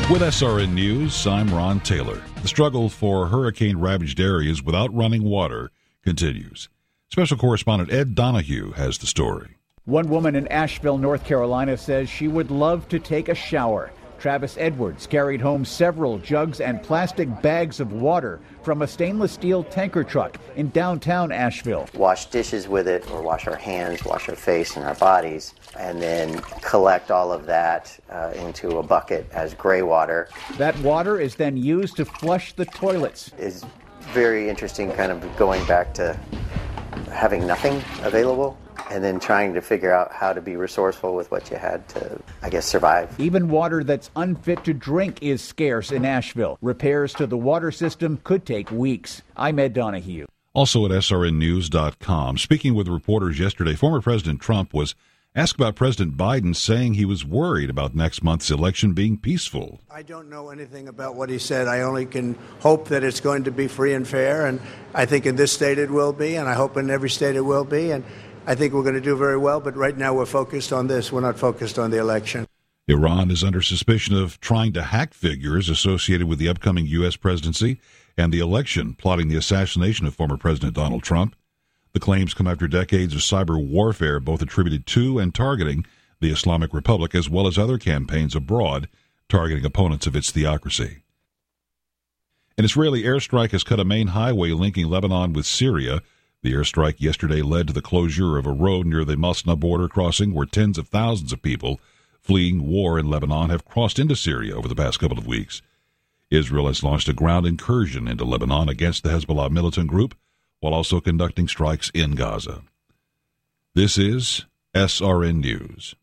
With SRN News, I'm Ron Taylor. The struggle for hurricane-ravaged areas without running water continues. Special correspondent Ed Donahue has the story. One woman in Asheville, North Carolina says she would love to take a shower. Travis Edwards carried home several jugs and plastic bags of water from a stainless steel tanker truck in downtown Asheville. Wash dishes with it, or wash our hands, wash our face and our bodies, and then collect all of that into a bucket as gray water. That water is then used to flush the toilets. It's very interesting, kind of going back to having nothing available and then trying to figure out how to be resourceful with what you had to, survive. Even water that's unfit to drink is scarce in Asheville. Repairs to the water system could take weeks. I'm Ed Donahue. Also at srnnews.com, speaking with reporters yesterday, former President Trump was asked about President Biden saying he was worried about next month's election being peaceful. I don't know anything about what he said. I only can hope that it's going to be free and fair, and I think in this state it will be, and I hope in every state it will be, and I think we're going to do very well, but right now we're focused on this. We're not focused on the election. Iran is under suspicion of trying to hack figures associated with the upcoming U.S. presidency and the election, plotting the assassination of former President Donald Trump. The claims come after decades of cyber warfare, both attributed to and targeting the Islamic Republic, as well as other campaigns abroad targeting opponents of its theocracy. An Israeli airstrike has cut a main highway linking Lebanon with Syria. The airstrike yesterday led to the closure of a road near the Masna border crossing, where tens of thousands of people fleeing war in Lebanon have crossed into Syria over the past couple of weeks. Israel has launched a ground incursion into Lebanon against the Hezbollah militant group, while also conducting strikes in Gaza. This is SRN News.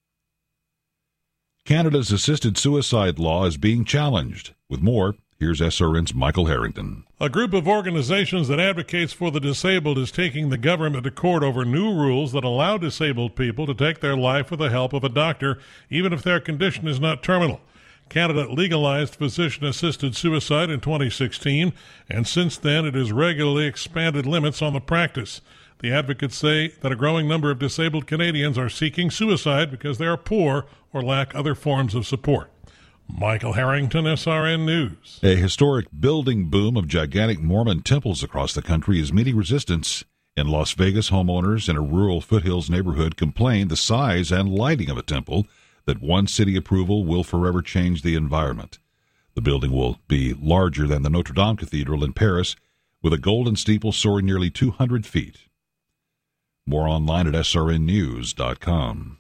Canada's assisted suicide law is being challenged. With more, here's SRN's Michael Harrington. A group of organizations that advocates for the disabled is taking the government to court over new rules that allow disabled people to take their life with the help of a doctor, even if their condition is not terminal. Canada legalized physician-assisted suicide in 2016, and since then it has regularly expanded limits on the practice. The advocates say that a growing number of disabled Canadians are seeking suicide because they are poor or lack other forms of support. Michael Harrington, SRN News. A historic building boom of gigantic Mormon temples across the country is meeting resistance. In Las Vegas, homeowners in a rural foothills neighborhood complain the size and lighting of a temple that one city approval will forever change the environment. The building will be larger than the Notre Dame Cathedral in Paris, with a golden steeple soaring nearly 200 feet. More online at srnnews.com.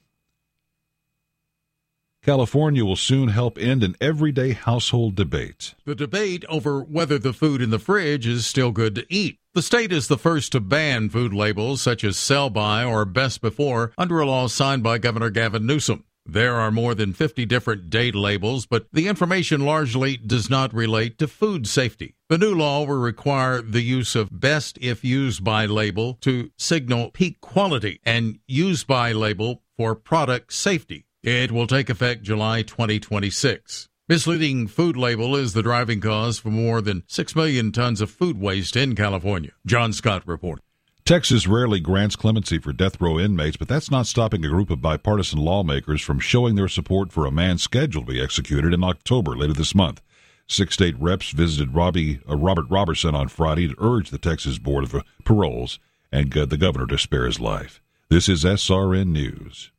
California will soon help end an everyday household debate. The debate over whether the food in the fridge is still good to eat. The state is the first to ban food labels such as sell-by or best before under a law signed by Governor Gavin Newsom. There are more than 50 different date labels, but the information largely does not relate to food safety. The new law will require the use of best if used by label to signal peak quality and used by label for product safety. It will take effect July 2026. Misleading food label is the driving cause for more than 6 million tons of food waste in California. John Scott reports. Texas rarely grants clemency for death row inmates, but that's not stopping a group of bipartisan lawmakers from showing their support for a man scheduled to be executed in October later this month. 6 state reps visited Robert Robertson on Friday to urge the Texas Board of Paroles and the governor to spare his life. This is SRN News.